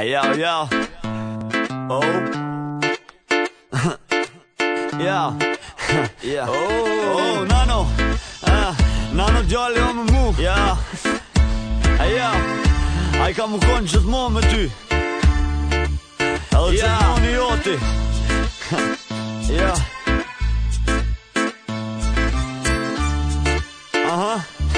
Yo, yo. Oh. Yeah. Yeah. Oh, nano. Nano djalli o me mu. Ja. Ja. Ai ka mu konë gjithmonë me ty. Edhe gjithmonë joti. Ja. Aha.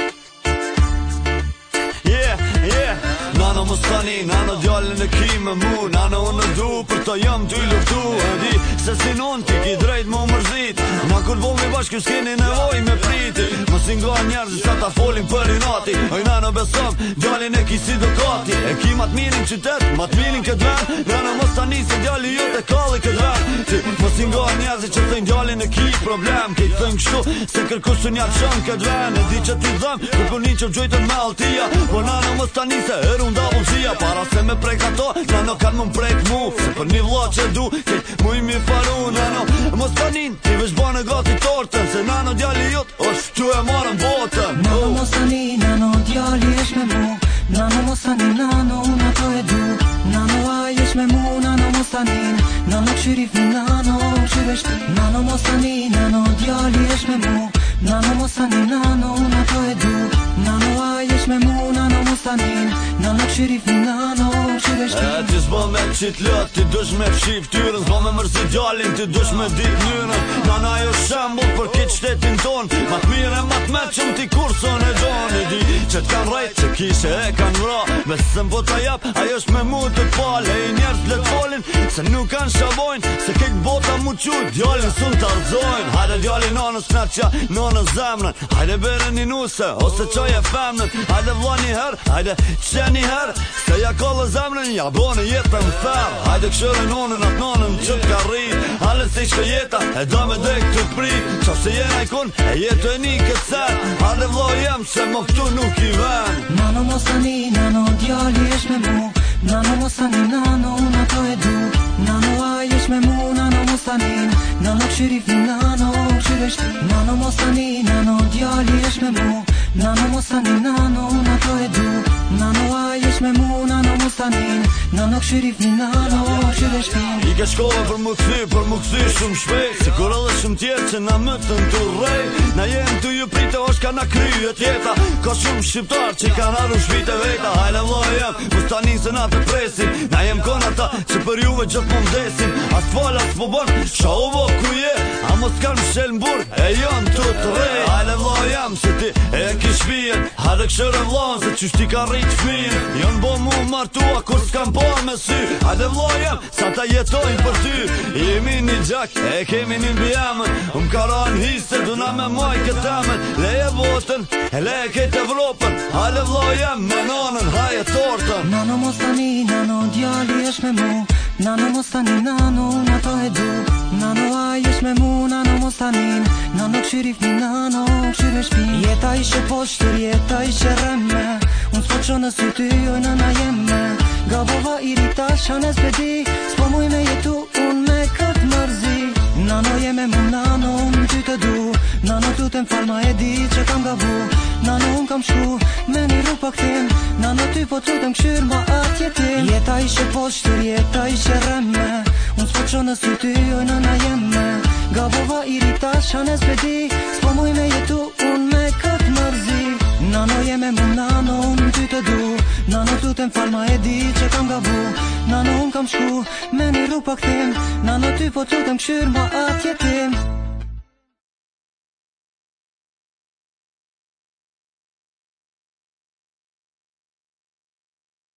Yeah, yeah. Nano mos tani, nano djallin e ki me mu. Nano unë du, për të jam ty luftu. E di se si non ti ki drejt më mërzit. Na kur vomi bashkë s'keni nevoj me priti. Mos i nga njerëzit sa ta folin për i nati. Oj nano besom, djallin e ki si do kati. E ki mat mirin qytet, mat mirin këtë ven. Nano mos tani se djalli jo te kalli këtë ven. Ti mos i nga njerëzit që thëjnë djallin e ki problem. Ke thëjnë kështu se kërkusun ja qën këtë ven. E di që ti dhëm, kërkunin që gjojtën me altia. Po nano mos tani se herun da bullësia. Para se me prek ato, nano kanë më prek mu. Se për një vlla që du, kejt mu i mi faru. Nano mos tanin, ti vesh bane gati tortën. Se nano djalli jot, është që e marën botën. Nano mos tani, nano djalli esh me mu. Nano mos tani, nano unë ato e du. Nano aj esh me mu, nano mos tani. Nano këshirifni, nano këshiresh ti. Nano mos tani, nano djalli esh me mu. Nano mos tani, nano unë ato e du. Nano aj esh me mu, nano mos tani. Nano këshirifni, nano këshiresh ti. Ti s'bën me qit lot, ti dush me fshif tyrën. S'bën me mërzi djallin, ti dush me dit njërën. Nana jo shembull për kitë shtetin ton. Mat mire, mat me qëm ti kurson e gjon. I di që t'kan rejt, që kishe e kan vra. Besëm po t'a jap, ajo është me mu të pal. E i njerës let folin, se nuk kanë shabojnë. Se kek bota mu qut, djallin sun t'arzojnë. Hajde djallin nanës snatqa, nanës zemrën. Hajde bere një nuse, ose qaj e femnën. Hajde vla një her, hajde qe një her. Se ja kallë zemrën, ja bone jetën fer. Hajde këshëre nonën, atë nonën që t'ka rrit. Hale se ishka jeta, e da me dek të prit. Qa se jena i kun, e jetë e një këtë sen. Hajde vla jem, se më këtu nuk i ven. Nano mos tani, nano djalli esh me mu. Nano mos tani, nano unë ato e du. Nano aj esh me mu, nano mos tani. Nano këshirifni, nano këshiresh ti. Nano mos tani, nano djalli esh me mu. Nano mos tani, nano unë ato e du. Nano aj esh me mu, nano mos tani. Nano këshirifni, nano këshiresh ti. I ke shkove për më këthy shumë shpejt. Si kur edhe shumë tjerë që na mëtën të rej. Na jenë të ju prite është ka na kryet jeta. Ka shumë shqiptar që i kanë arru shpite veta. Hajle vla jem, mos tani se na të presin. Na jem kona ta që për juve gjithë më mdesin. As t'fall, as po bon, qa u vo ku je. A mos kanë mshel m'burg, e janë të të rej. Hajle vla jem, se ti e ki shpijen. Hajde këshëre vlan, se qysh ti ka rrit fmijen. Jonë bo mu martua, kur s'kam pa me sy. Hajde vla jem, sa ta jetojnë për ty. Jemi një gjak, e kemi një mbjemën. Ka ranë histe, du na me maj këtë emën. Leje botën, e leje këtë Evropën. Hajde vla jem, me nanën, haje tortën. Nano mos tani, nano djalli esh me mu. Nano mos tani, nano unë ato e du. Nano aj esh me mu, nano mos tani. Nano këshirifni, nano këshiresh ti. Jeta ishe poshtër, jeta ishe reme. Unë s'po që në sy ty, oj nëna jeme. Gabova i rita, shanes pedi. S'po muj me jetu, unë me këtë mërzi. Nano jeme mu, nano unë ty të du. Nano tu të m'fal ma e di që kam gabu. Nano unë kam shku, me një ru pa këtim. Nano ty po tu të m'këshyr ma atje tim. Jeta ishe poshtër, jeta ishe reme. Unë s'po që në sy ty, oj nëna jeme. Gabova i rita, shanes pedi. S'po muj me jetu, unë me këtë mërzi. Nano jeme mu, nano unë ty të du. Nano tu të m'fal ma e di që kam gabu. Nano unë kam shku, me një ru pa këtim. Nano ty po tu të m'këshyr ma atje tim.